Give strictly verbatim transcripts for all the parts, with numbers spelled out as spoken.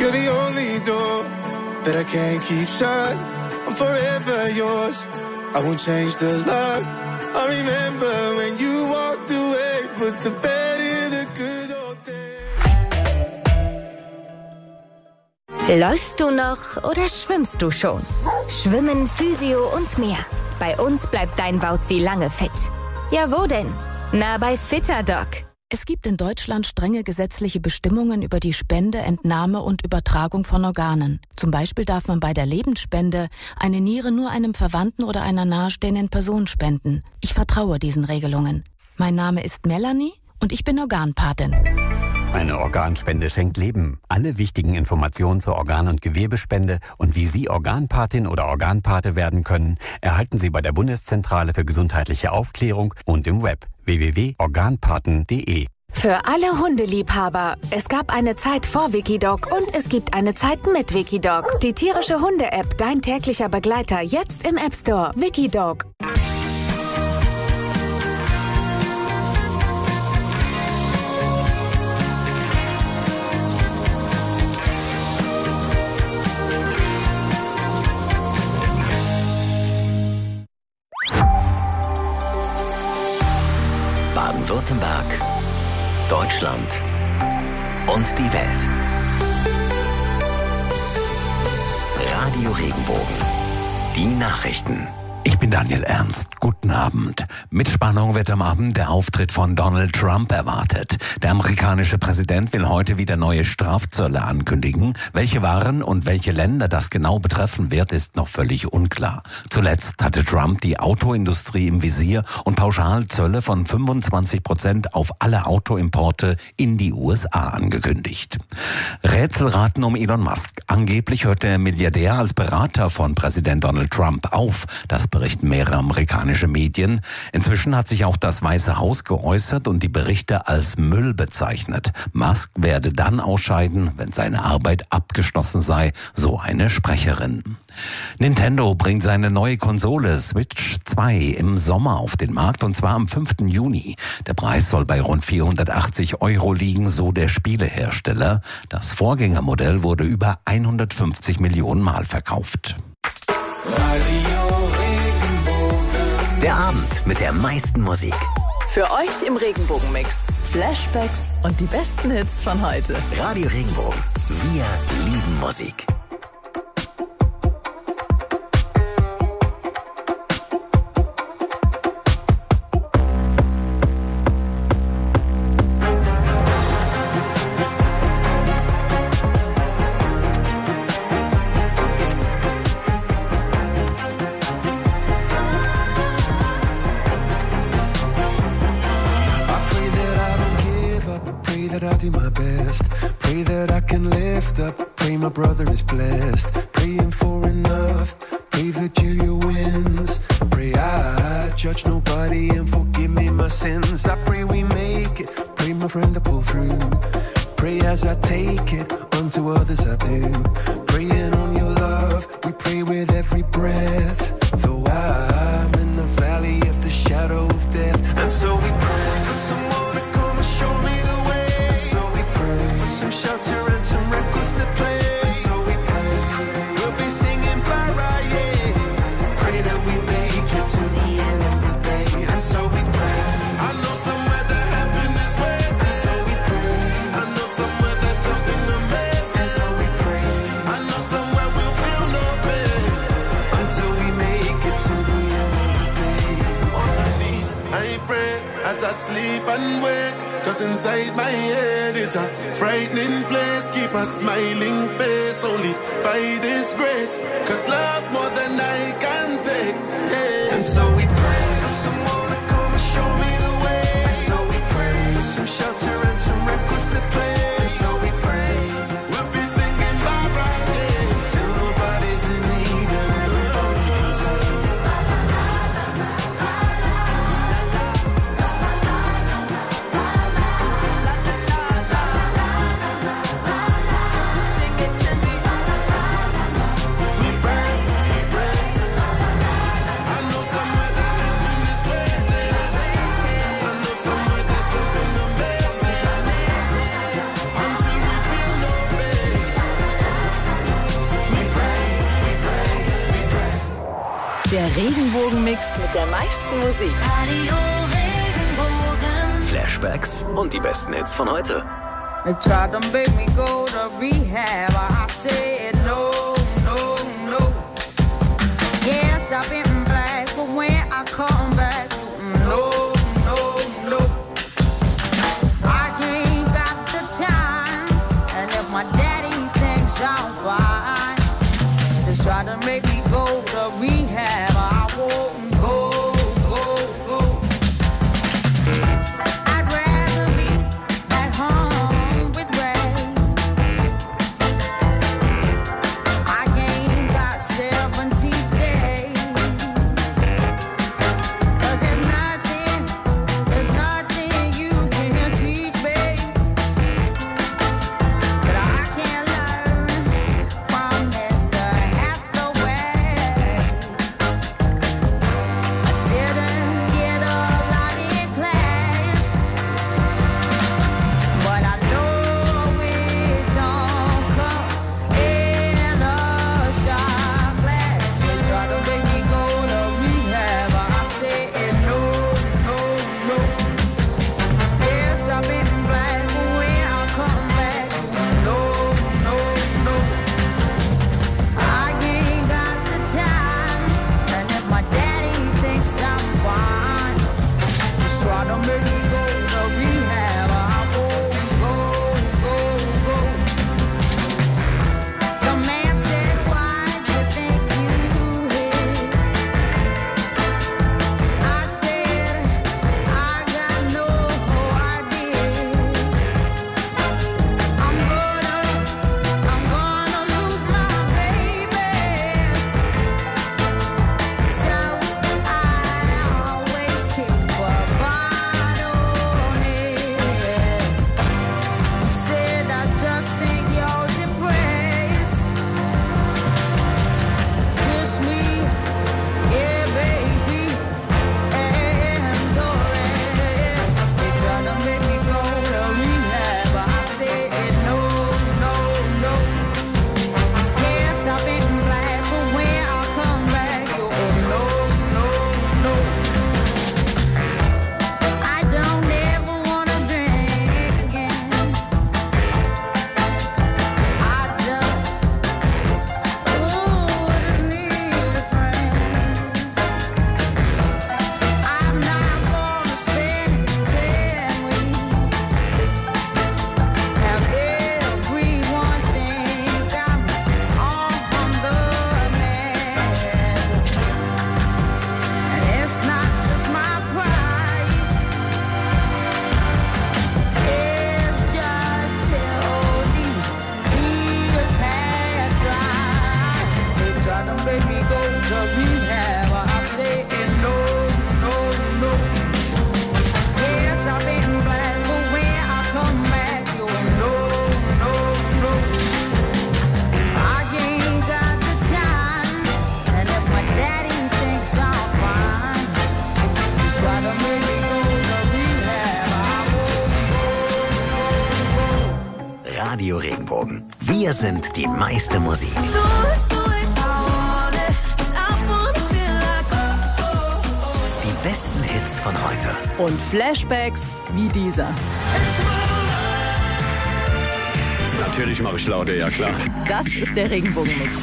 You're the only door that I can't keep shut. I'm forever yours, I won't change the lock. I remember when you walked away, put the bed in the good old days. Läufst du noch oder schwimmst du schon? Schwimmen, Physio und mehr. Bei uns bleibt dein Bauzi lange fit. Ja, wo denn? Na, bei Fitterdoc. Es gibt in Deutschland strenge gesetzliche Bestimmungen über die Spende, Entnahme und Übertragung von Organen. Zum Beispiel darf man bei der Lebensspende eine Niere nur einem Verwandten oder einer nahestehenden Person spenden. Ich vertraue diesen Regelungen. Mein Name ist Melanie und ich bin Organpatin. Eine Organspende schenkt Leben. Alle wichtigen Informationen zur Organ- und Gewebespende und wie Sie Organpatin oder Organpate werden können, erhalten Sie bei der Bundeszentrale für gesundheitliche Aufklärung und im Web w w w punkt organpaten punkt d e. Für alle Hundeliebhaber. Es gab eine Zeit vor Wikidoc und es gibt eine Zeit mit Wikidoc. Die tierische Hunde-App, dein täglicher Begleiter, jetzt im App Store. Wikidoc. Baden-Württemberg, Deutschland und die Welt. Radio Regenbogen. Die Nachrichten. Ich bin Daniel Ernst. Guten Abend. Mit Spannung wird am Abend der Auftritt von Donald Trump erwartet. Der amerikanische Präsident will heute wieder neue Strafzölle ankündigen. Welche Waren und welche Länder das genau betreffen wird, ist noch völlig unklar. Zuletzt hatte Trump die Autoindustrie im Visier und Pauschalzölle von fünfundzwanzig Prozent auf alle Autoimporte in die U S A angekündigt. Rätselraten um Elon Musk. Angeblich hört der Milliardär als Berater von Präsident Donald Trump auf. Das berichten mehrere amerikanische Medien. Inzwischen hat sich auch das Weiße Haus geäußert und die Berichte als Müll bezeichnet. Musk werde dann ausscheiden, wenn seine Arbeit abgeschlossen sei, so eine Sprecherin. Nintendo bringt seine neue Konsole Switch zwei im Sommer auf den Markt und zwar am fünften Juni. Der Preis soll bei rund vierhundertachtzig Euro liegen, so der Spielehersteller. Das Vorgängermodell wurde über hundertfünfzig Millionen Mal verkauft. Der Abend mit der meisten Musik. Für euch im Regenbogenmix. Flashbacks und die besten Hits von heute. Radio Regenbogen. Wir lieben Musik. I do my best. Pray that I can lift up. Pray my brother is blessed. Praying for enough. Pray Virgilia wins. Pray I judge nobody and forgive me my sins. I pray we make it. Pray my friend to pull through. Pray as I take it. Unto others I do. Praying on your love. We pray with every breath. Though I'm in the valley of the shadow of death. And so we pray for someone to come and show me the way. For some shelter and some records to play. And so we pray, we'll be singing Bara, yeah. Pray that we make it to the end of the day. And so we pray, I know somewhere that heaven is waiting. And so we pray, I know somewhere there's something amazing. And so we pray, I know somewhere we'll feel no pain. Until we make it to the end of the day. On my knees, I pray as I sleep and wake. Cause inside my head is a frightening place. Keep a smiling face only by this grace. Cause love's more than I can take, yeah. And so we pray for someone to come and show me the way. And so we pray for some shelter and some records to play. And so we pray we'll be singing Barbara, yeah. Till nobody's in need and everybody can sing. Regenbogen-Mix mit der meisten Musik. Radio Regenbogen. Flashbacks und die besten Hits von heute. They tried to make me go to rehab. I said no, no, no. Yes, I've been black, but when I come back, no, no, no. I ain't got the time, and if my daddy thinks I'm fine, they try to make me go to rehab. I won't go, go, go. I'd rather be at home with Ray. I ain't got seventy days. 'Cause there's nothing, there's nothing you can teach me that I can't learn from Mister Hathaway. I didn't get a lot in class, but I know it don't come in a shot glass. They try to make me go to rehab. I said no, no, no. Yes, I've been black, but when I come back, no, no, no. I ain't got the time, and if my daddy thinks I'm fine, just try to make me go to rehab. I won't go, go, go. The man said, why do you think you hit? I said, I got no idea. I'm gonna, I'm gonna lose my baby. So I always keep a bottle on it. He said, I just think you're depressed. Kiss me, yeah, baby, and go ahead. They try to make me go to rehab. I said no, no, no. Yes, I've been black, but when I come back, you oh no, no, no. I don't ever wanna drink again. I just, ooh, I just need a friend. I'm not gonna spend ten weeks. Have everyone think I'm on the man. And it's not just my pride. It's just till these tears have dried. They try to make me go to rehab. I say no, no, no. Yes, I've been black, but when I come back, you no, no, no. I ain't got the time, and if my daddy thinks I'm fine, he's trying to make me go to rehab. I won't go, go, go. Radio Regenbogen. Wir sind die meiste Musik. Die besten Hits von heute. Und Flashbacks wie dieser. Natürlich mache ich Laute, ja klar. Das ist der Regenbogen-Mix.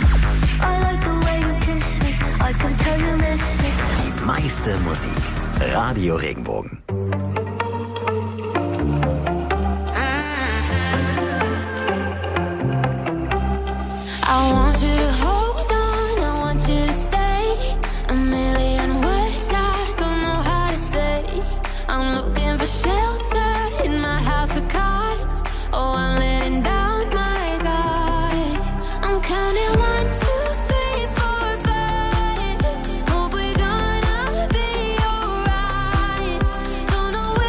Die meiste Musik. Radio Regenbogen. I want you to hold on, I want you to stay. A million words I don't know how to say. I'm looking for shelter in my house of cards. Oh, I'm letting down my guard. I'm counting one, two, three, four, five. Hope we're gonna be alright. Don't know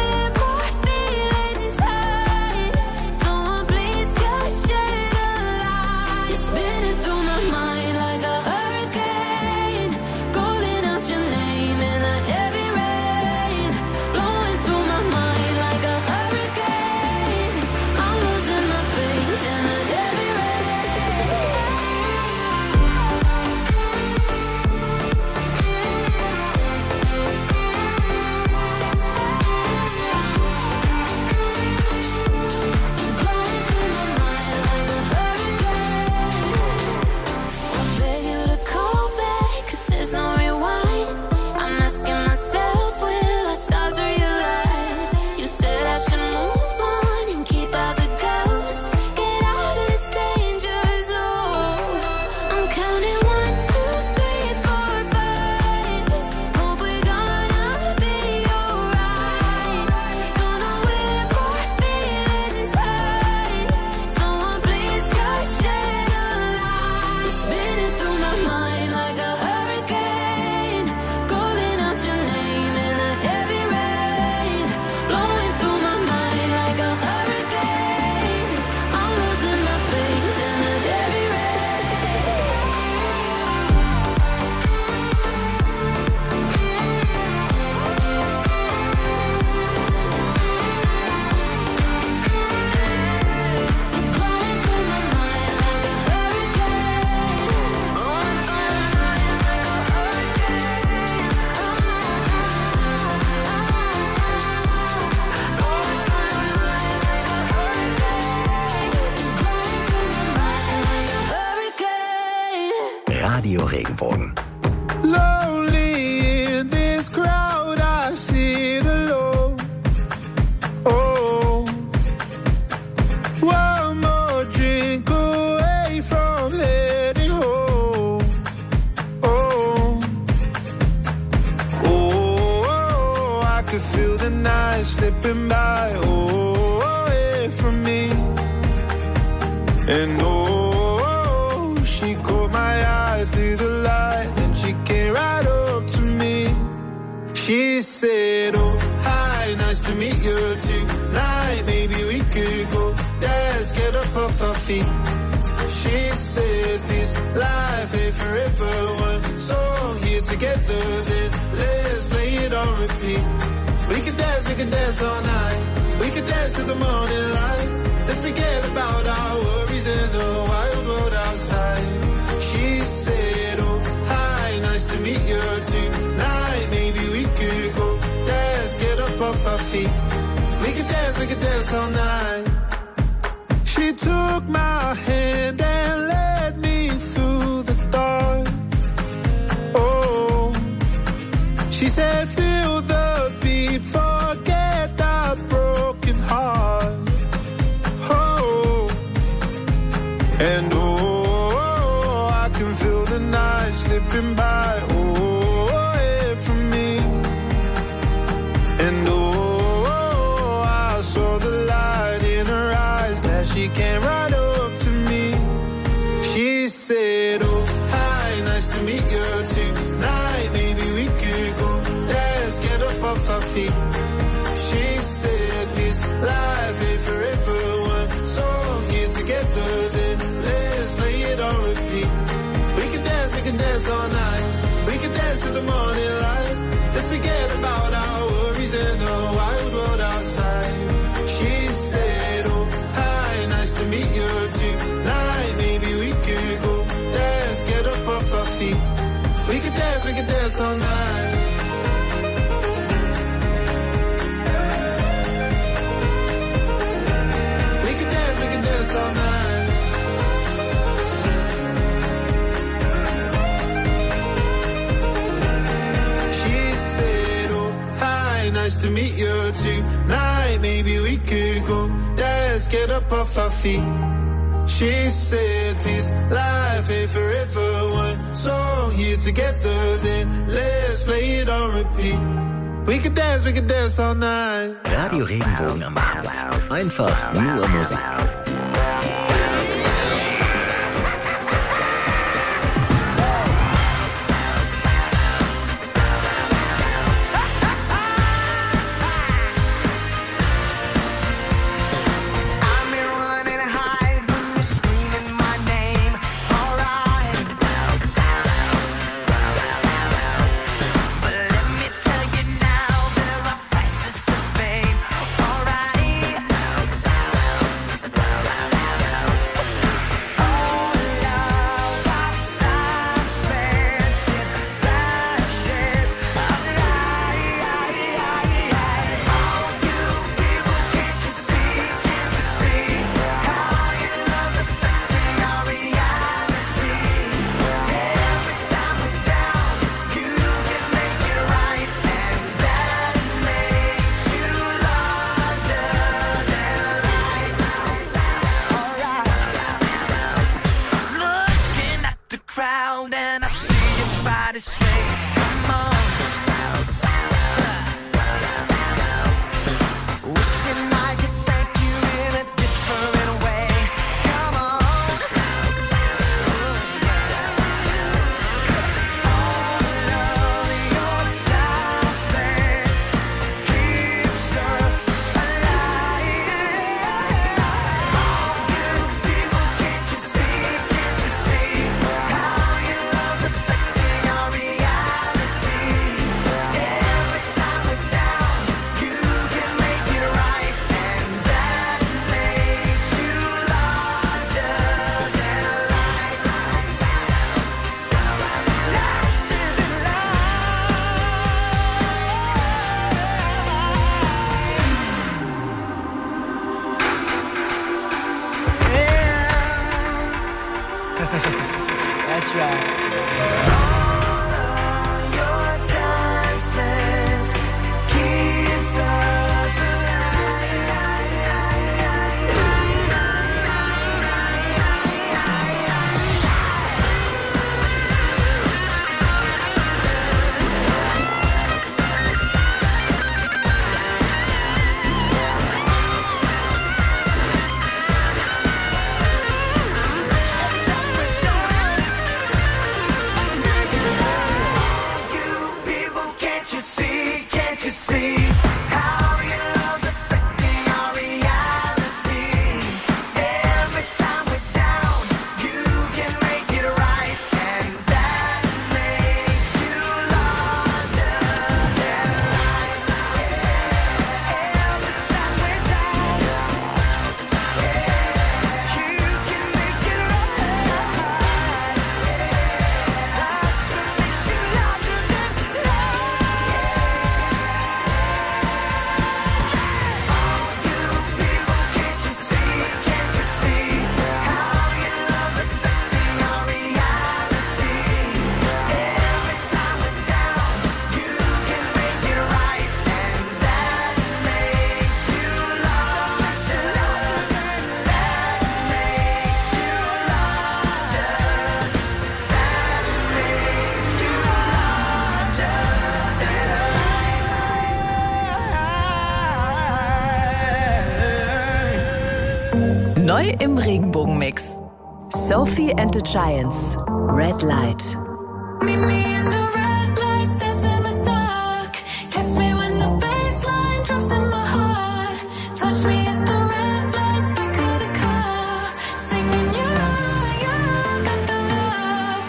Radio Regenbogen. Lonely in this crowd, I sit alone. Oh, one more drink away from heading home. Oh, oh, I could feel the night slipping by. Oh, away from me. And oh, she caught my eye through the light, and she came right up to me. She said, oh, hi, nice to meet you tonight. Maybe we could go dance, get up off our feet. She said, this life ain't forever. One song here together, then let's play it on repeat. We can dance, we can dance all night. We can dance to the morning light. Let's forget about our worries in the wild world outside. She said, oh, hi, nice to meet you tonight. Maybe we could go dance, get up off our feet. We could dance, we could dance all night. She took my hand and led me through the dark. Oh, she said, feel the beat, forget our broken heart. Oh, and oh, I can feel the night slipping by. Oh, away from me. And oh, I saw the light in her eyes as she came right up to me. She said, oh, hi, nice to meet you tonight. Maybe we could go dance, get up off our feet. She said, this life ain't forever. One song here together, then let's play it on repeat. We can dance, we can dance all night. We can dance to the morning light. Let's forget about our worries in the wild world outside. She said, oh, hi, nice to meet you tonight. Maybe we could go dance, get up off our feet. We can dance, we can dance all night. We can dance, we can dance all night. She said, oh, hi, nice to meet you tonight. Maybe we could go dance, get up off our feet. She said, this life ain't forever. One song here together, then let's play it on repeat. We can dance, we can dance all night. Radio Regenbogen am Abend. Einfach nur Musik. Alright. track. Neu im Regenbogenmix. Sophie and the Giants. Red Light. Meet me in the red lights, dance in the dark. Kiss me when the bassline drops in my heart. Touch me at the red lights, back of the car. Singing you, you got the love.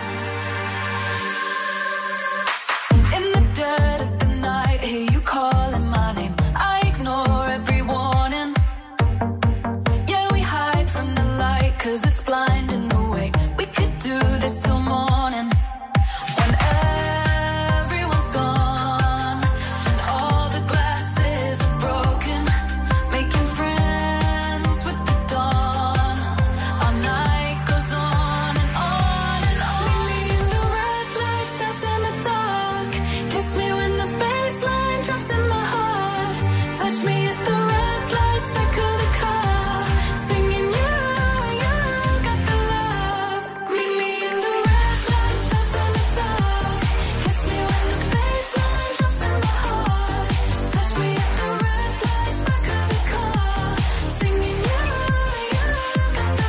In the dead of the night, hear you calling my name. I ignore every warning. Yeah, we hide from the light, cause it's blinding the way. We could do this till morning. When everyone's gone and all the glasses are broken, making friends with the dawn. Our night goes on and on and on. Meet me in the red lights, dance in the dark. Kiss me when the bassline drops in my heart. Touch me at the red lights, back of the car. Singing you, you got the love. Meet me in the red lights, dance in the dark. Kiss me when the bassline drops in my heart. Touch me at the red lights, back of the car. Singing you, you got the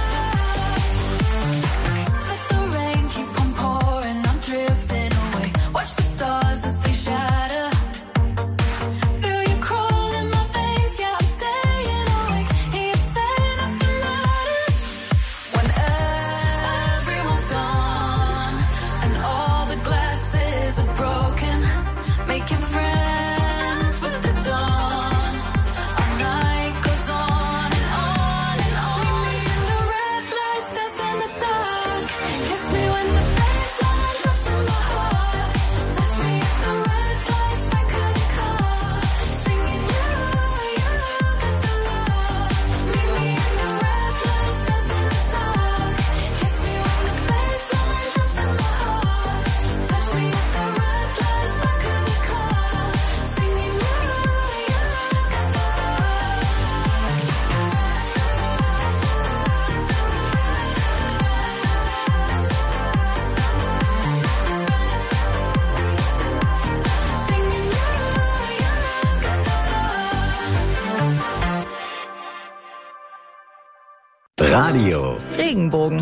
love. Let the rain keep on pouring, I'm drifting away. Watch the stars as they shatter. Feel you crawl in my veins, yeah, I'm staying awake. Hear you say nothing matters. When everyone's gone and all the glasses are broken, making friends with the dawn. Our night goes on and on and on. Meet me in the red lights, dance in the dark. Kiss me when the bassline drops in my heart. Touch me at the red lights, back of the car. Singing you, you got the love. Meet me in the red lights, dance in the dark. Kiss me when the bassline drops in my heart. Touch me at the red lights, back of the car. Singing you, you got the love. Singing you, you got the love. Radio. Regenbogen.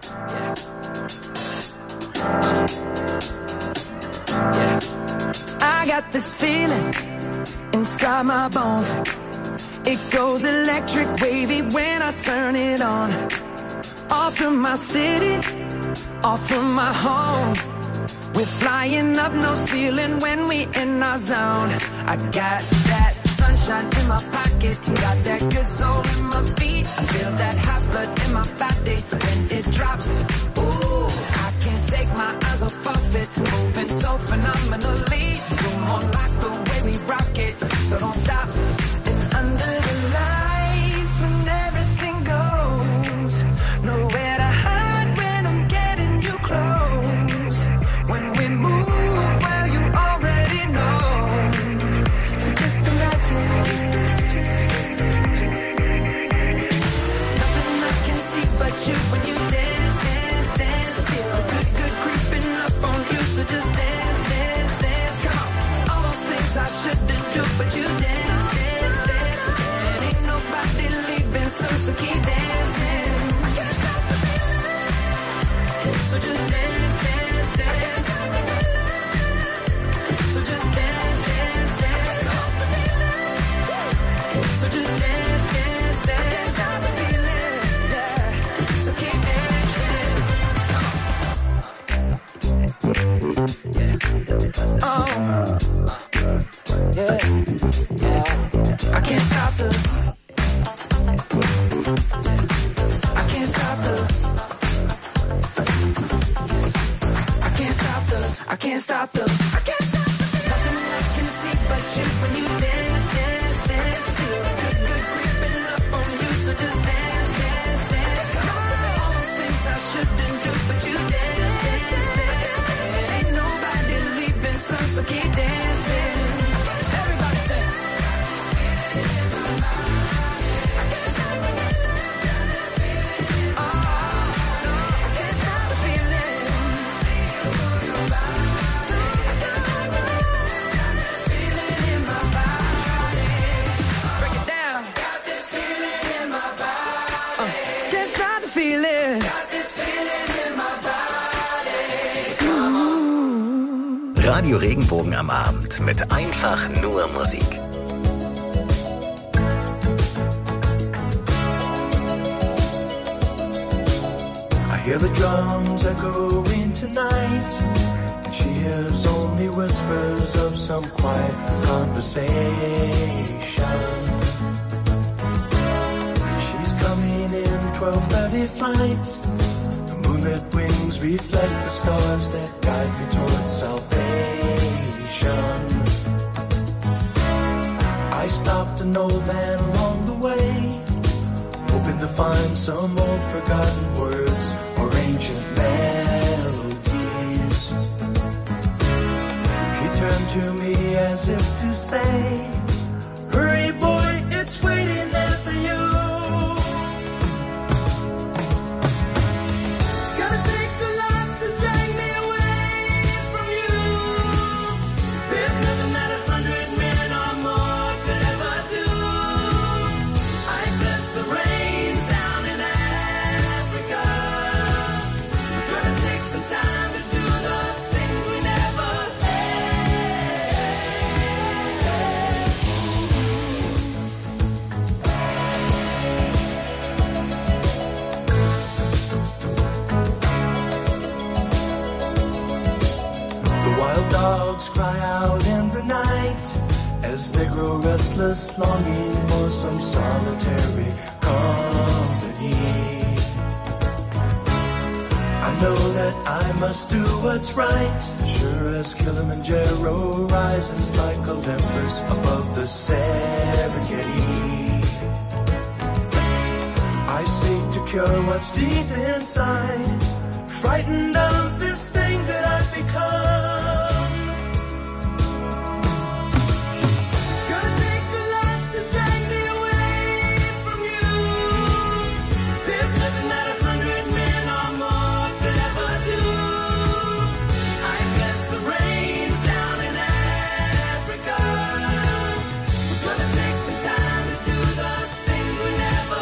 I got this feeling inside my bones. It goes electric wavy when I turn it on. Off from my city, off from my home. We're flying up no ceiling when we in our zone. I got that sunshine in my pocket, got that good soul in my feet. I feel that hot blood in my body when it drops. Ooh, I can't take my eyes off of it, moving so phenomenally. You're more like the way we rock it, so don't stop. And under the lights when everything goes, nowhere to hide when I'm getting you close. so keep dancing. I can't stop the feeling. So just dance, dance, dance. So just dance, dance, dance. So just dance, dance, dance. I can't stop the feeling. Yeah. So keep dancing. Oh. Yeah. Yeah. I can't stop the. I can't stop the. I can't stop the. I can't stop the. I can't stop the. Nothing I can see but you when you dance, dance, dance. Feel good, good creeping up on you, so just dance, dance, dance. All those things I shouldn't do, but you dance, dance, dance. Ain't nobody leaving soon, so keep dancing. Everybody say. Radio Regenbogen am Abend mit einfach nur Musik. I hear the drums echoing tonight, and she hears only whispers of some quiet conversation. She's coming in twelve thirty flight. The moonlit wings reflect the stars that guide me towards salvation. I stopped an old man along the way, hoping to find some old forgotten words or ancient melodies. He turned to me as if to say, hurry boy, it's waiting there for you. Gotta take a lot to drag me away from you. There's nothing that a hundred men or more could ever do. I bless the rains down in Africa. We're gonna take some time to do the things we never The wild dogs cry out in the night as they grow restless, longing for some solitary company. I know that I must do what's right, sure as Kilimanjaro rises like Olympus above the Serengeti. I seek to cure what's deep inside, frightened of this thing that I've become. Gonna take a lot to drag me away from you. There's nothing that a hundred men or more could ever do. I bless the rains down in Africa. We're gonna take some time to do the things we never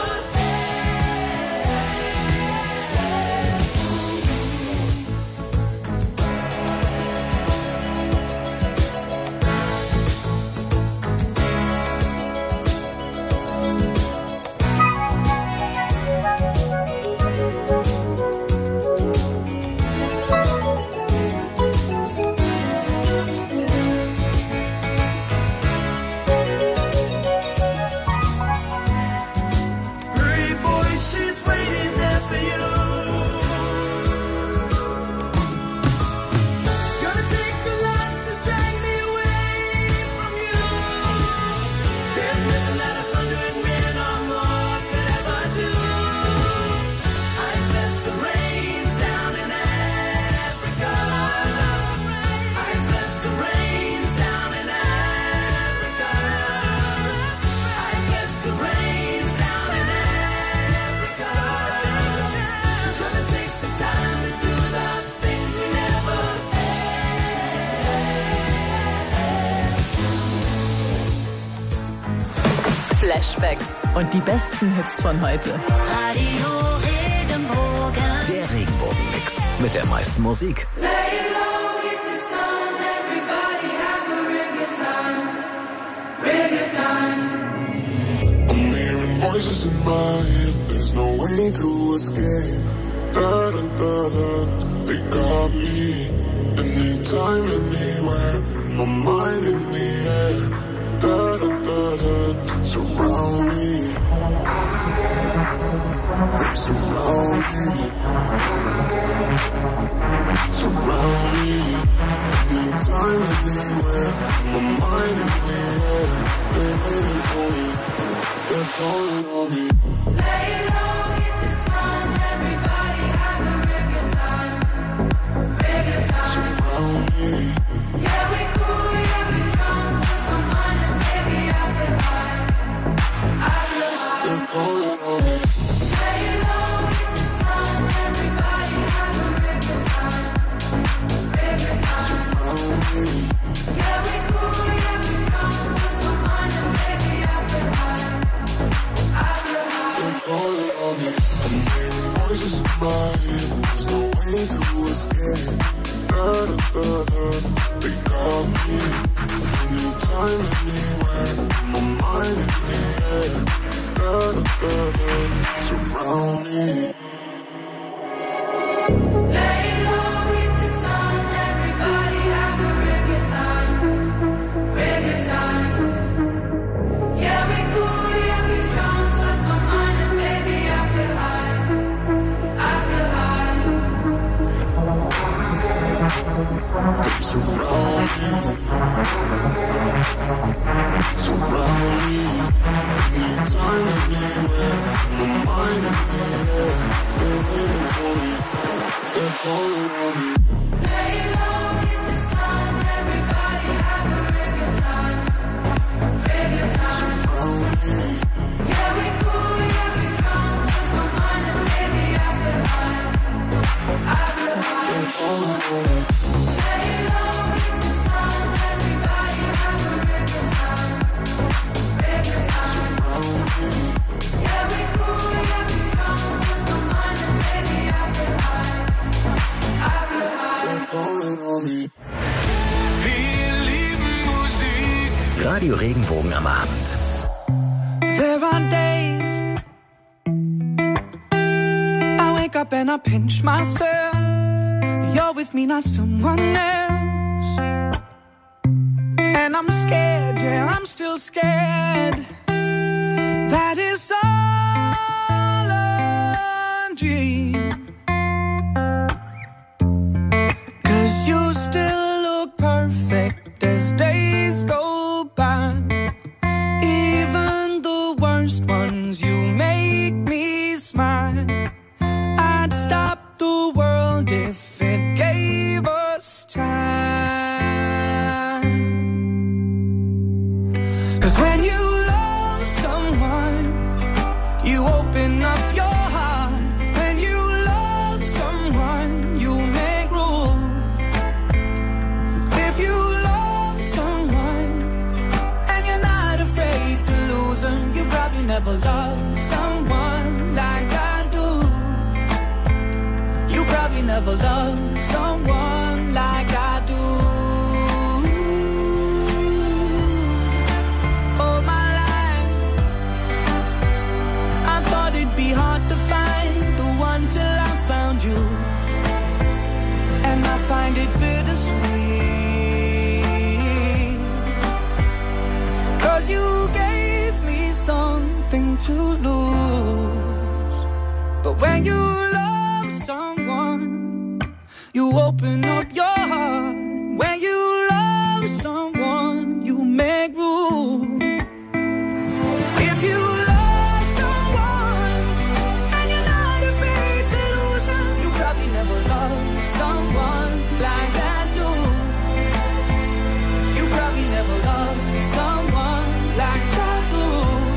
Hurry, boy, she's waiting there for you. Gonna take a lot to drag me away from you. There's nothing that a hundred men or more could ever do. I bless the rains down in Africa. I bless the rains down in Africa. I bless the rains down in Africa. Flashbacks und die besten Hits von heute. Radio Regenbogen. Der Regenbogen-Mix mit der meisten Musik. I'm hearing voices in my head, there's no way to escape. Da da da da, they got me. Anytime, anywhere, my mind in the air. Da da da da, surround me. They surround me. Surround me. Anytime, anywhere, my mind in the air. They're waiting for me. They're calling on me. Lay low, hit the sun, everybody have a real good time, real good time. Surround me. Yeah, we cool, yeah, we drunk, lost my mind and baby I feel high, I feel high. They're calling on me. Lay low, hit the sun, everybody have a real good time, real good time. Surround me. Yeah, we cool, yeah, we drunk, lost my mind and baby I feel high, I feel high. They're calling on me. I'm hearing voices in my head, there's no way to escape. Da da da da, they got me. Anytime, anywhere, my mind in the air. Da da da da, surround me. Lay low, hit the sun, everybody have a real good time, real good time. Yeah, we cool, yeah, we drunk, lost my mind and baby I feel high, I feel high. They surround me. Surround me. Anytime, anywhere, my mind in the air. They're waiting for me. They're calling on me. Lay low, hit the sun, everybody have a real good time, real good time. Surround me. Yeah, we cool, yeah, we drunk, lost my mind and baby I feel high, I feel high. They're calling on me. Lay low, hit the sun, everybody have a real good time, real good time. Surround me. Yeah, we cool, yeah, we drunk, lost my mind and baby I feel high, I feel high. They're calling on me. Radio Regenbogen am Abend. There are days I wake up and I pinch myself. You're with me, not someone else. And I'm scared, yeah, I'm still scared. That is all a dream. 'Cause you still look perfect as days go by. Even the worst ones, you make me smile. I'd stop the world if it gave us time. 'Cause when you love someone, you open up your heart. When you love someone, you make room. If you love someone and you're not afraid to lose them, you probably never loved someone like I do. You probably never loved someone like I do. All my life I thought it'd be hard to find the one till I found you. And I find it bittersweet. 'Cause you gave me something to lose. But when you love someone, you open up your heart. When you love someone, you make room. If you love someone and you're not afraid to lose them, you probably never loved someone like I do. You probably never loved someone like I do.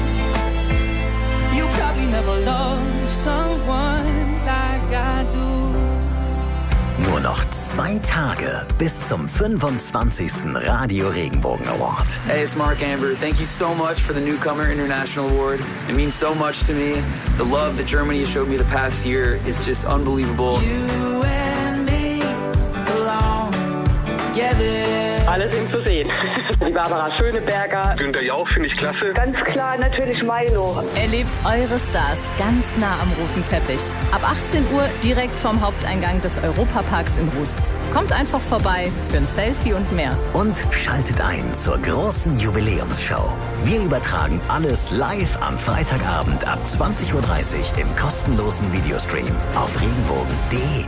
You probably never loved someone like I do. Nur noch zwei Tage bis zum fünfundzwanzigsten Radio Regenbogen Award. Hey, it's Mark Amber. Thank you so much for the Newcomer International Award. It means so much to me. The love that Germany has showed me the past year is just unbelievable. You and me belong together. Alles ihm zu sehen. Die Barbara Schöneberger. Günther Jauch finde ich klasse. Ganz klar natürlich Milo. Erlebt eure Stars ganz nah am roten Teppich. Ab achtzehn Uhr direkt vom Haupteingang des Europaparks in Rust. Kommt einfach vorbei für ein Selfie und mehr. Und schaltet ein zur großen Jubiläumsshow. Wir übertragen alles live am Freitagabend ab zwanzig Uhr dreißig im kostenlosen Videostream auf regenbogen punkt de.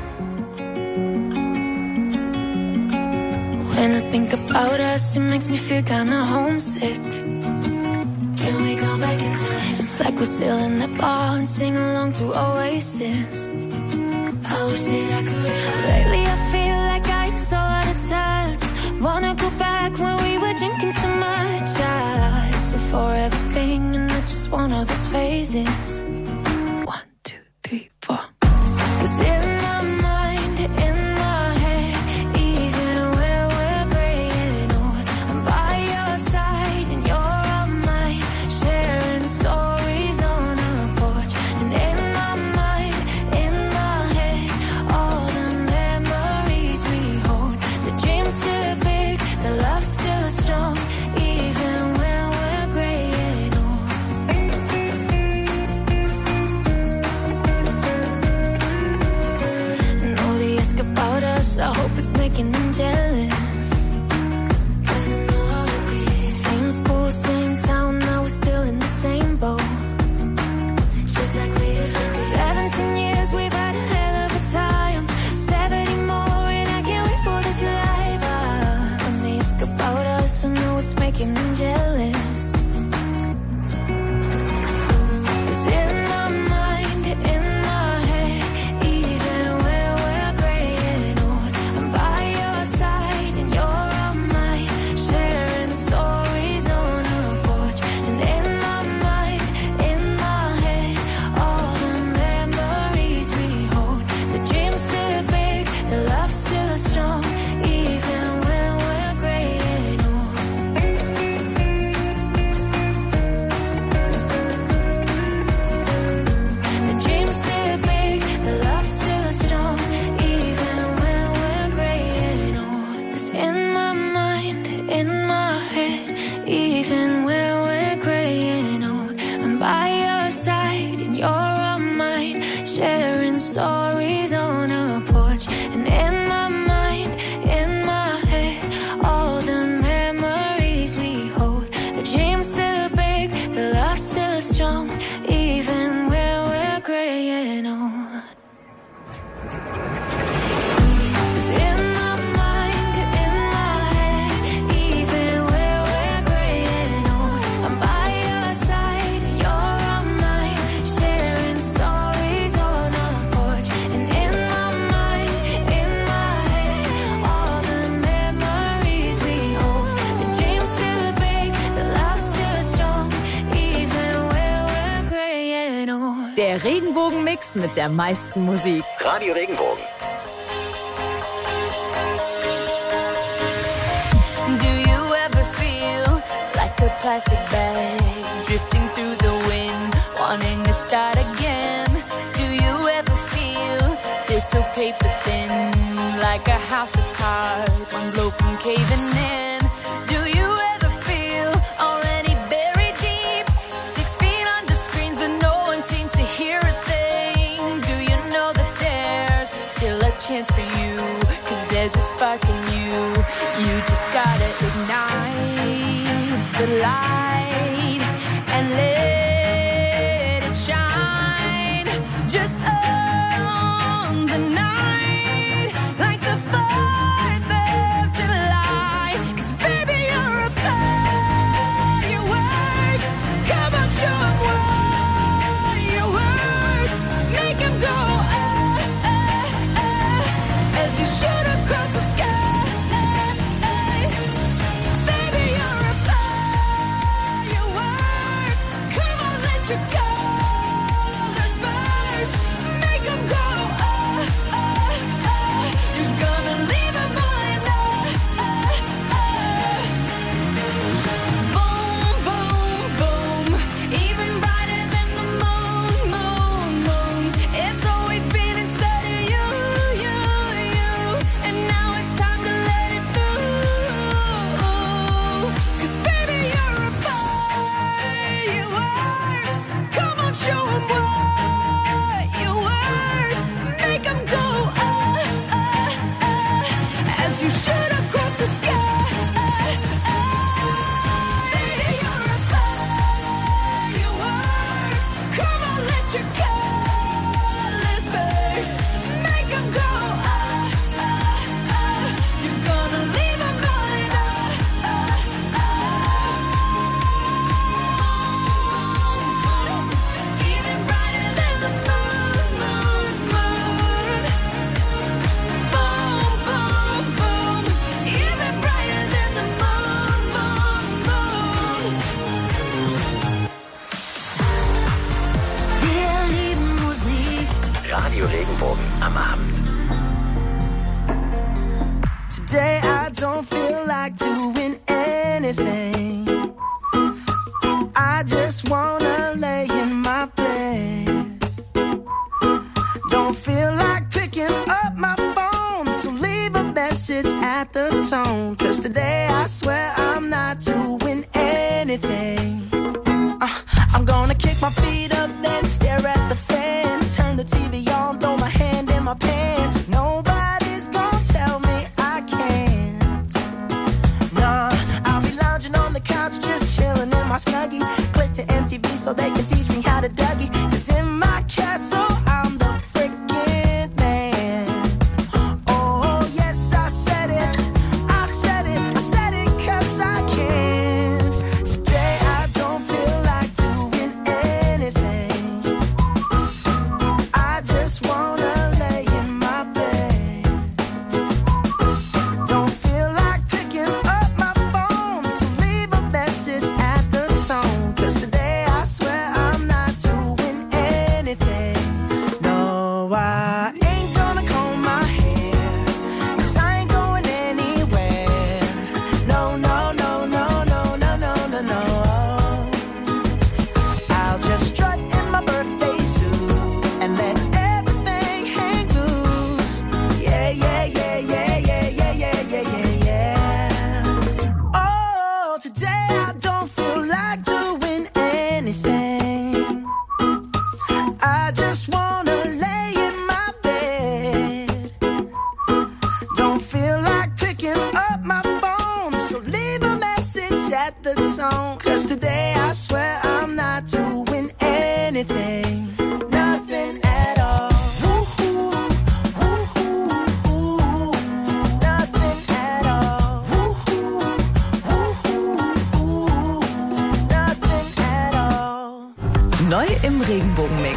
When I think about us, it makes me feel kinda homesick. Can we go back in time? It's like we're still in that bar and sing along to Oasis. I wish that I could. Lately I feel like I'm so out of touch. Wanna go back when we were drinking so much. Ah, it's a forever thing and not just one of those phases. One, two, three, four. 'Cause in my mind, in my head, even when we're graying old, I'm by your side and you're on mine, sharing stories on a porch. And in my mind, in my head, all the memories we hold. The dream's still big, the love's still strong, even when we're graying old. And all they ask about us, I hope it's making them jealous. 'Cause I know how it is. Same school, same town, now we're still in the same boat. Just like we used to be. Seventeen years, we've had a hell of a time. Seventy more, and I can't wait for this life. Ah, when they ask about us, I know it's making them jealous. 'Cause in my mind, in my head, even when we're graying old, I'm by your side and you're on mine, sharing stories on a porch. And in my mind, in my head, all the memories we hold. The dream's still big, the love's still strong, even when we're graying old. The dream's still big, the love's still strong, even when we're graying old. 'Cause in my mind, in my head, even when we're graying old, I'm by your side and you're on mine, sharing stories on a porch. And in my mind, in my head, all the memories we hold. The dream's still big, the love's still strong, even when we're graying old. 'Cause in my mind, in my head, even when we're graying old, I'm by your side and you're on mine, sharing stories on a porch. And in my mind, in my head, all the memories we hold. The dream's still big, the love's still strong, even when we're graying old. Der Regenbogen-Mix mit der meisten Musik. Radio Regenbogen. Do you ever feel like a plastic bag drifting through the wind, wanting to start again? Do you ever feel this so paper thin, like a house of cards, one blow from caving in? Do you ever feel already buried deep, six feet under screens, but no one seems to hear a thing? Do you know that there's still a chance for you? 'Cause there's a spark in you. You just gotta ignite the light and let it shine. Just on the night, like the fourth of July. 'Cause baby, you're a firework. Come on, show 'em what you work. Make 'em go ah, ah, ah, as you shoot across the sky. Baby, you're a firework. Come on, let your colors burst. Radio Regenbogen am Abend. Today I don't feel like doing anything. I just wanna lay in my bed. Don't feel like picking up my phone, so leave a message at the tone. Cause today I swear I'm not doing anything. uh, I'm gonna kick my feet up, then stare at the fan. Turn the T V on, throw my hand in my pants. Nobody's gonna tell me I can't. Nah, I'll be lounging on the couch, just chilling in my Snuggie. Click to M T V so they can teach me how to Dougie. Cause in my castle I'm the freaking man. Oh yes, I said it, I said it, I said it cause I can. Today I don't feel like doing anything. I just wanna lay in my bed. Don't feel like picking up my phone, so leave a message at the tone. Cause today I swear I'm not doing anything. No, I ain't gonna comb my hair, cause I ain't going anywhere. No, no, no, no, no, no, no, no, no. I'll just strut in my birthday suit and let everything hang loose. Yeah, yeah, yeah, yeah, yeah, yeah, yeah, yeah, yeah, yeah. Oh, today I don't feel like doing anything. I just wanna lay in my bed. Don't feel like picking up my phone, so leave a message at the tone. Cause today I swear I'm not doing anything. Nothing at all. Woo-hoo, woo-hoo, woo-hoo. Nothing at all. Woo-hoo, woo-hoo, woo-hoo. Nothing at all. Neu im Regenbogenmix.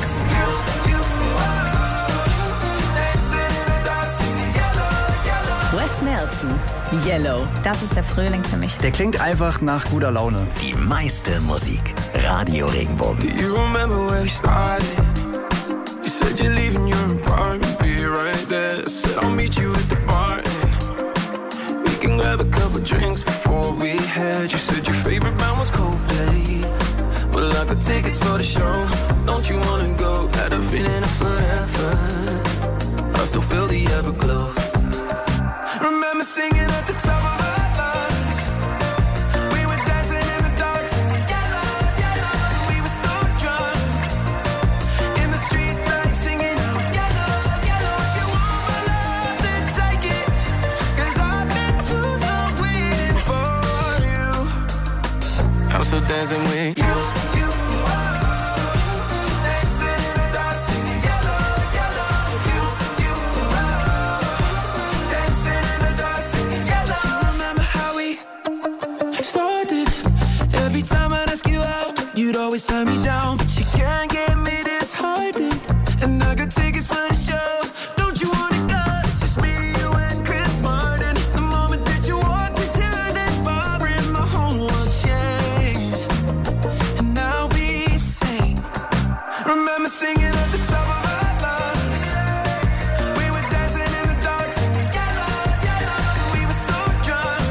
Wes Nelson, Yellow. Das ist der Frühling für mich. Der klingt einfach nach guter Laune. Die meiste Musik. Radio Regenbogen. You remember where we started? You said you're leaving your apartment, be right there. I said I'll meet you at the bar and we can grab a couple drinks before we head. You said your favorite band was Coldplay. Well, I got tickets for the show. Don't you wanna go? Had a feeling of forever. I still feel the everglow. Remember singing at the top of our lungs. We were dancing in the dark, singing yellow, yellow. We were so drunk in the street lights, singing out yellow, yellow. If you want my love, then take it. Cause I've been too long waiting for you. I'm still dancing with you. you, oh. Dancing in the dark, singing yellow, yellow. You, you, oh. Dancing in the dark, singing yellow. You remember how we started? Every time I'd ask you out, you'd always turn me down. But you can't get me disheartened. And I got tickets for the show. Don't you wanna go? It's just me, you, and Chris Martin. The moment that you walked into that bar, in my whole world changed. And I'll be sane. Remember singing at the top of our lungs. We were dancing in the dark, singing yellow, yellow. We were so drunk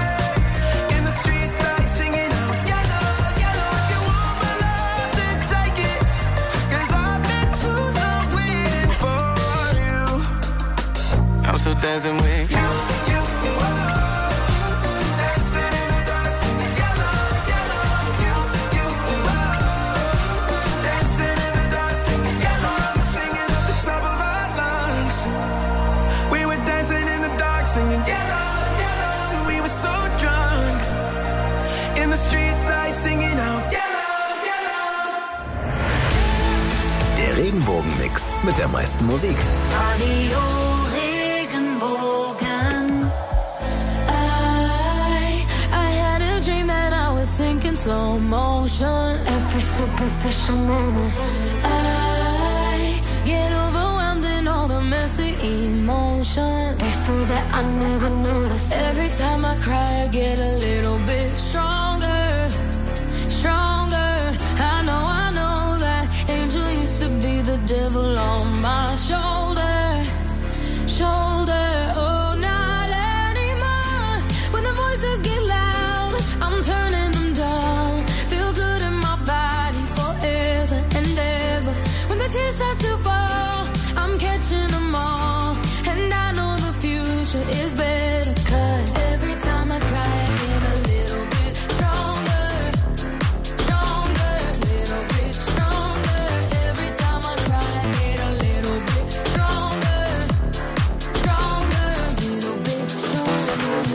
in the street lights, singing out yellow, yellow. If you want my love, then take it. Cause I've been too long waiting for you. I'm still dancing with you. you, oh. Dancing in the dark, singing yellow, yellow. You, you, oh. Dancing in the dark, singing yellow. Singing at the top of our lungs. We were dancing in the dark, singing yellow, yellow. We were so drunk in the street lights, singing out yellow, yellow. Der Regenbogenmix mit der meisten Musik. Radio Regenbogen. I, I had a dream that I was sinking slow motion. Every superficial moment. I get overwhelmed in all the messy emotion. It's so that I never noticed. Every time I cry, I get a little bit stronger, stronger. I know, I know that angel used to be the devil on my my shoulder, shoulder. Oh, not anymore. When the voices get loud, I'm turning them down. Feel good in my body forever and ever. When the tears start to fall, I'm catching them all. And I know the future is better, 'cause every time I cry, I get a little bit stronger, stronger, little bit stronger. Every time I cry, I get a little bit stronger, stronger, little bit stronger.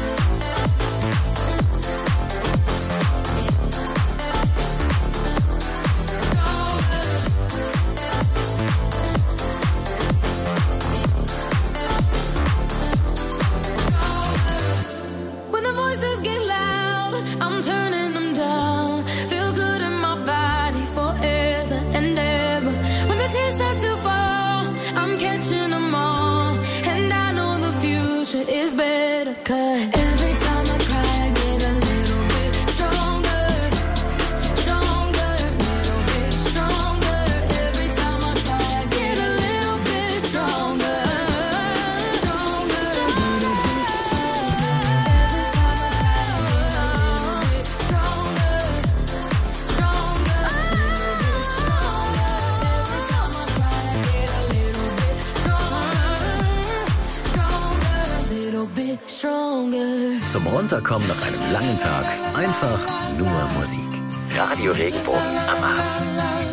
When the voices get loud, I'm turning them down. Feel good in my body forever and ever. When the tears start to fall, I'm catching them all. And I know the future is better, 'cause every time I cry, I get a little bit stronger, stronger, little bit stronger. Every time I cry, I get a little bit stronger, stronger, little bit stronger. Every time I cry, I get a little bit stronger, stronger, little bit stronger. Every time I cry, I get a little bit stronger, stronger, little bit stronger. Zum Runterkommen nach einem langen Tag einfach nur Musik. Radio Regenbogen am Abend.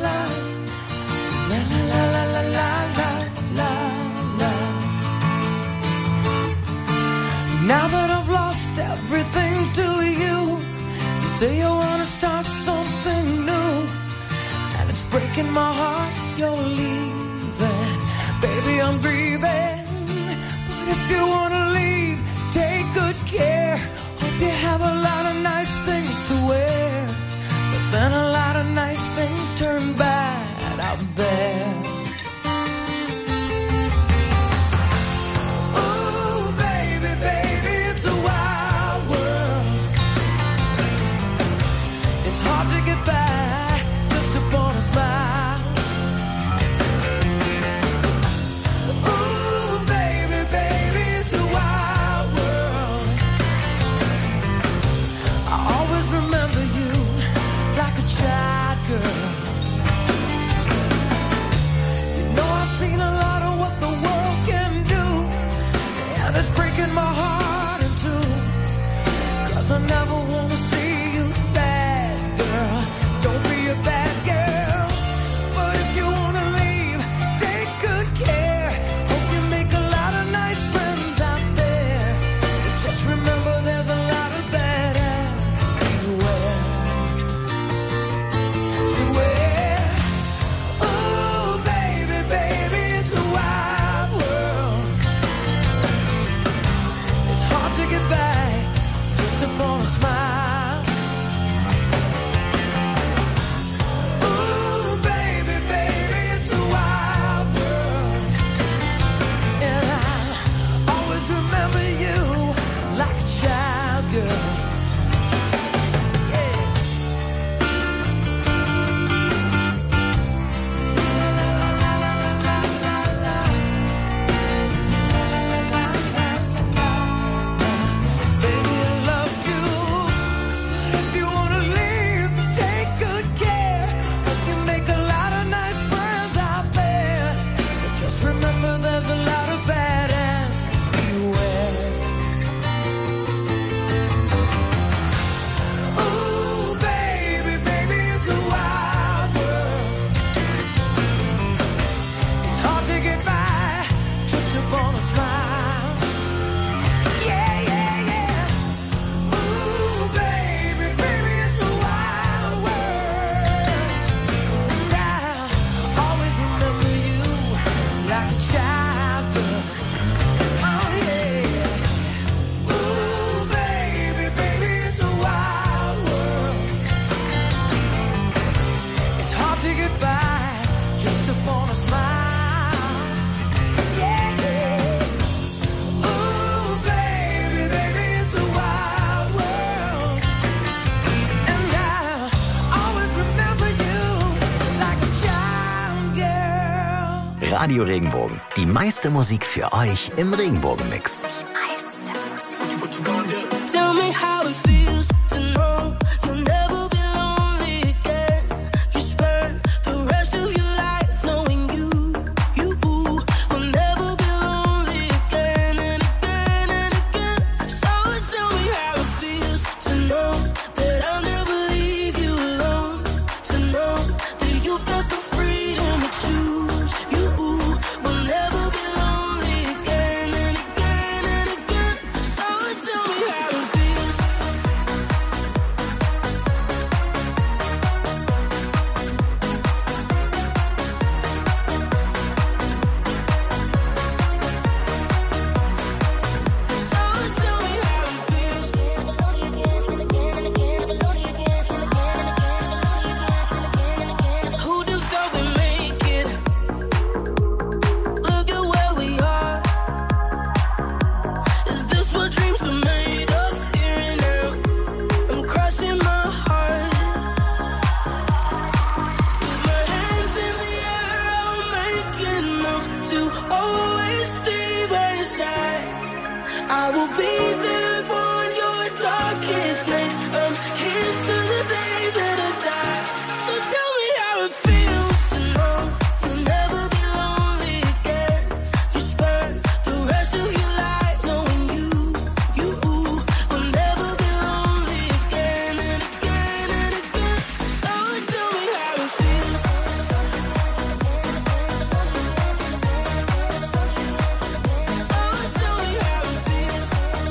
Now that I've lost everything to you, you say you wanna start something new, and it's breaking my heart you're leaving. Baby, I'm grieving, but if you wanna leave, take good care. Hope you have a lot of nice things to wear, but then a lot of nice things turn bad out there. Ooh, baby, baby, it's a wild world. It's hard to get by just upon a smile. Ooh, baby, baby, it's a wild world. I always remember you like a child girl. You know I've seen a lot of what the world can do, and it's breaking my heart in two, 'cause I never wanna see you sad, girl. Don't be a bad girl, but if you wanna leave, take good care. Hope you make a lot of nice friends out there, but just remember there's a lot of bad ass everywhere. Beware. Ooh, baby, baby, it's a wild world. It's hard to get by just upon a smile. Ooh, baby, baby, it's a wild world. And I always remember you like a child girl. Yeah. Baby, I love you, but if you wanna leave, take good care. Hope you make a lot of nice friends out there, but just remember there's a lot of bad ass everywhere. Ooh, baby, baby, it's a wild world. It's hard to get by just upon a smile. Yeah, yeah, yeah. Ooh, baby, baby, it's a wild world. And I always remember you like a child girl. Oh, yeah. Ooh, baby, baby, it's a wild world. It's hard to get by just upon a smile. Yeah, yeah. Radio Regenbogen. Die meiste Musik für euch im Regenbogen-Mix. Die meiste Musik. Tell me how it feels to know you'll never be lonely again. You spend the rest of your life knowing you, you will never be lonely again and again and again. So tell me how it feels to know that I'll never leave you alone. To know that you've got the freedom to choose. You will never be lonely again and again and again. So tell me how it feels. So tell me how it feels. Never lonely again and again and again. Never lonely again and again and again. Never lonely again and again and again. Who just thought we make it? Look at where we are. Is this what dreams are made of? Here and now, I'm crossing my heart. With my hands in the air, I'll make enough to always stay by your side. I will be there for your darkest night. I'm here till the day that I die. So tell me how it feels to know you'll never be lonely again. You spend the rest of your life knowing you, you will never be lonely again and again and again. So tell me how it feels. So tell me how it feels.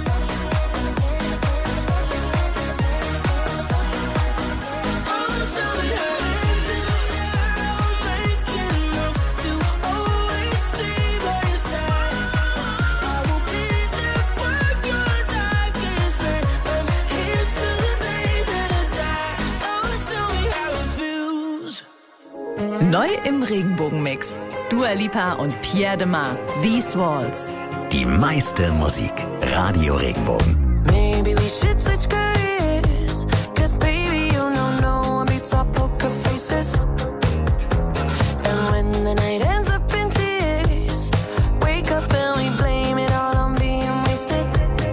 So tell me how hands in the air, I'll make enough to always stay by your side. I will be there for your darkest night. I'm here till the day that I die. So tell me how it feels. Neu im Regenbogenmix. Dua Lipa und Pierre de Mar. These Walls. Die meiste Musik. Radio Regenbogen. Maybe we should switch careers. Cause baby, you know no one beats our poker faces. And when the night ends up in tears, wake up and we blame it all on being wasted.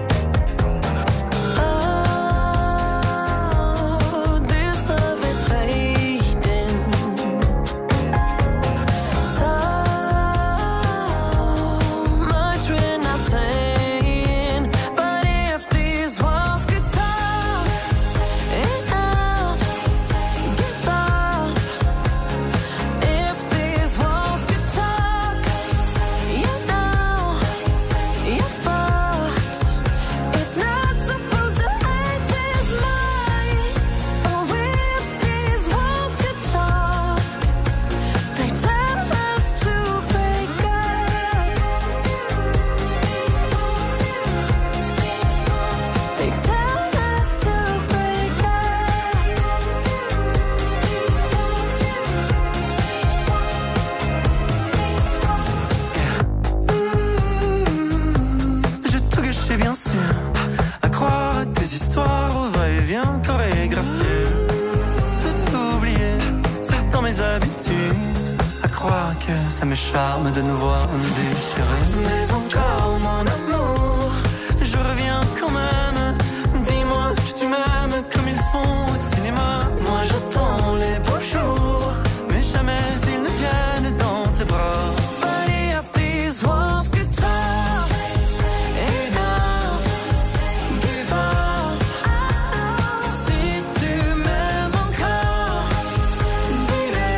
Oh, this love is fading. So much we're not saying. But if these walls could talk, enough, give up. If these walls could talk, you know, you're fucked. It's not supposed to hurt this much. Oh, if these walls could talk, they tell us to break up. They tell us to break up. J'ai tout gâché bien sûr, à croire à tes histoires au va-et-vient chorégraphié. Tout oublié, c'est dans mes habitudes, à croire que ça me charme de nous voir me déchirer. Mais encore mon amour, je reviens quand même. Dis-moi que tu m'aimes comme ils font au cinéma. Moi j'attends les beaux jours, mais jamais ils ne viennent dans tes bras. But if these walls could talk, enough, give up. Si tu m'aimes encore, dis-le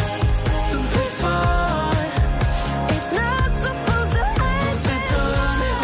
plus fort. It's not supposed to hurt. On s'étonne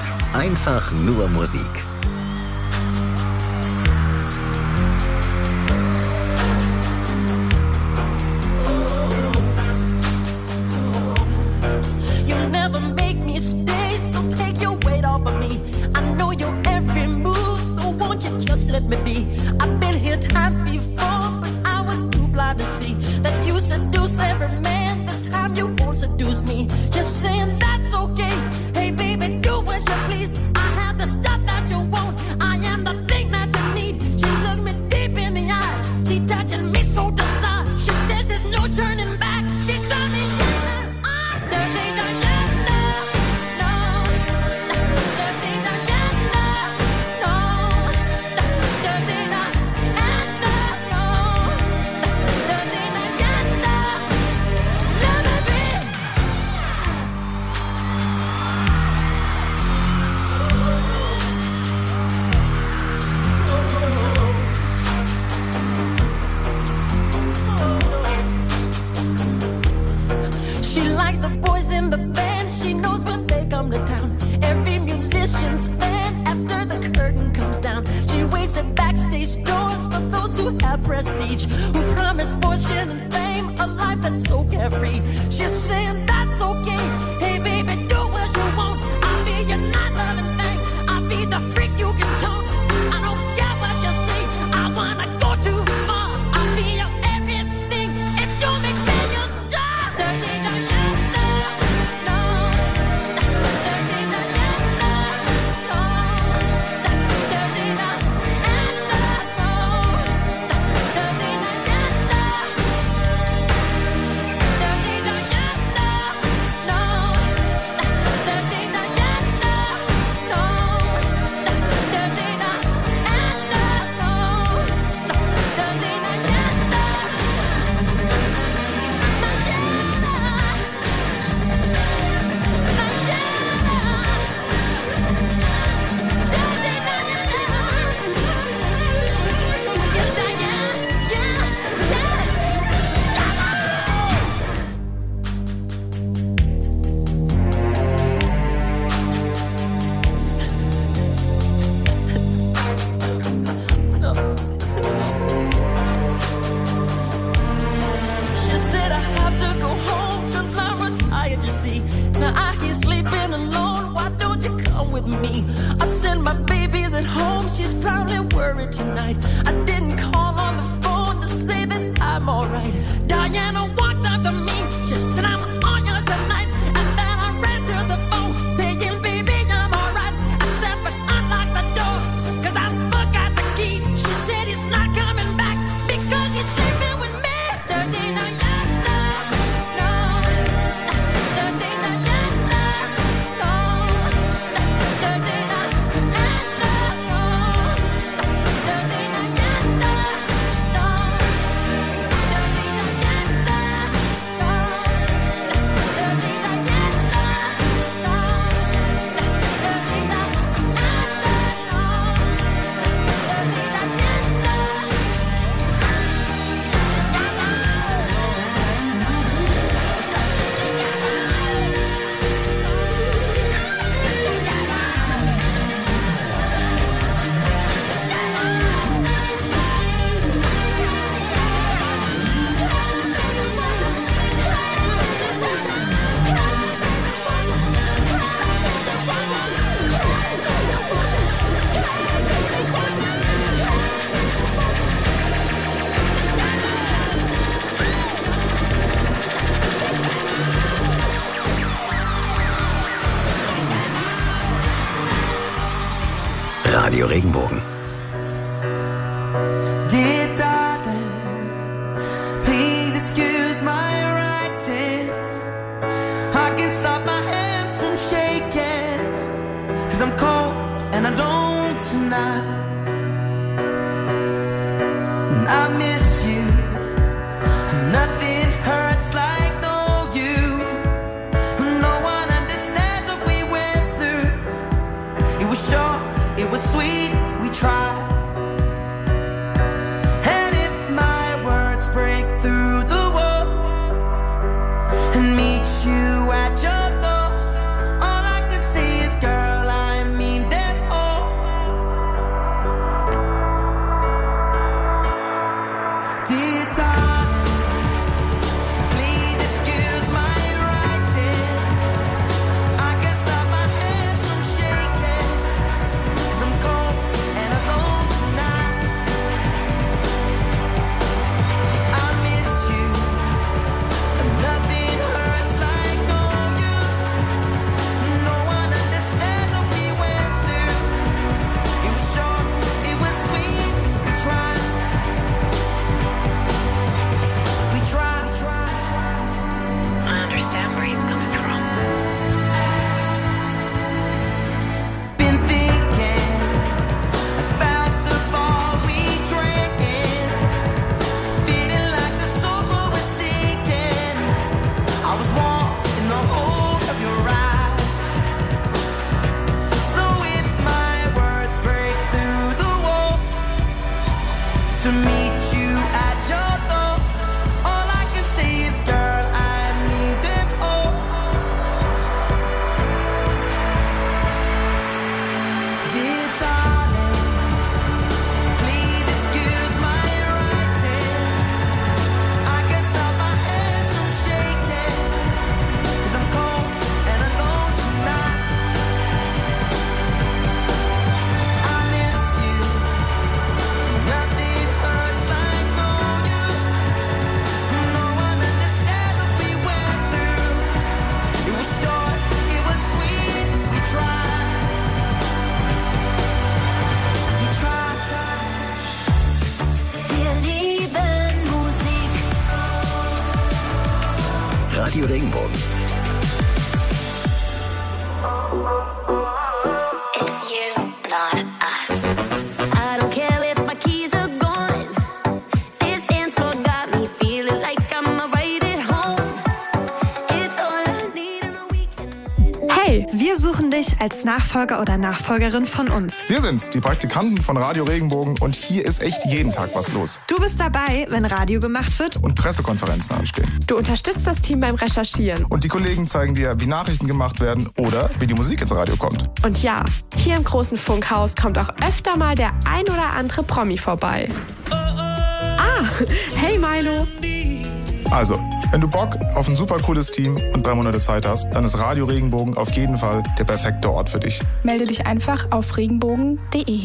Einfach nur Musik. You never make me stay, so take your weight off of me. I know your every move, so won't you just let me be? I've been here times before, but I was too blind to see that you seduce every man. This time you won't seduce me. Just saying that's okay. Hey baby, do what you please. I have the stuff that you want. I am the thing that you need. She looked me deep in the eyes. She touching me so to start. She says there's no turning back. She got me. She likes the boys in the band. She knows when they come to town. Every musician's fan after the curtain comes down. She waits at backstage doors for those who have prestige, who promise fortune and fame, a life that's so carefree. She's saying that's okay. Hey baby, do what you want. I'll be your night-loving thing. I'll be the freak you can talk. I don't care what you say. I wanna go too far. I'll be your everything. If you make me your star. She said I have to go home, cause I'm retired, you see. Now I hear sleeping alone, why don't you come with me? I send my babies at home, she's probably worried tonight. I didn't call on the phone to say that I'm alright. Diana walked up to me, she said I'm on yours tonight. And then I ran to the phone, saying baby I'm alright. I said but unlock the door, cause I forgot the key. She said he's not coming back, because he's sleeping with me. Dirty night. Radio Regenbogen. Dear darling, please excuse my writing. I can't stop my hands from shaking, cause I'm cold and alone tonight. And I miss you, nothing hurts like no you. No one understands what we went through. It was short, it was sweet, we tried. Radio Regenbogen. It's you, not us. I don't care if my keys are gone. This dance floor got me feeling like I'm right at home. It's all I need on a weekend. Hey, wir suchen dich als Nachfolger oder Nachfolgerin von uns. Wir sind's, die Praktikanten von Radio Regenbogen, und hier ist echt jeden Tag was los. Du bist dabei, wenn Radio gemacht wird und Pressekonferenzen anstehen. Du unterstützt das Team beim Recherchieren. Und die Kollegen zeigen dir, wie Nachrichten gemacht werden oder wie die Musik ins Radio kommt. Und ja, hier im großen Funkhaus kommt auch öfter mal der ein oder andere Promi vorbei. Ah, hey Milo. Also, wenn du Bock auf ein super cooles Team und drei Monate Zeit hast, dann ist Radio Regenbogen auf jeden Fall der perfekte Ort für dich. Melde dich einfach auf regenbogen punkt de.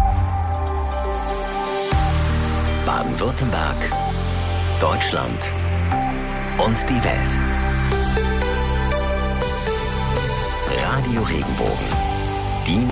Baden-Württemberg, Deutschland und die Welt. Radio Regenbogen.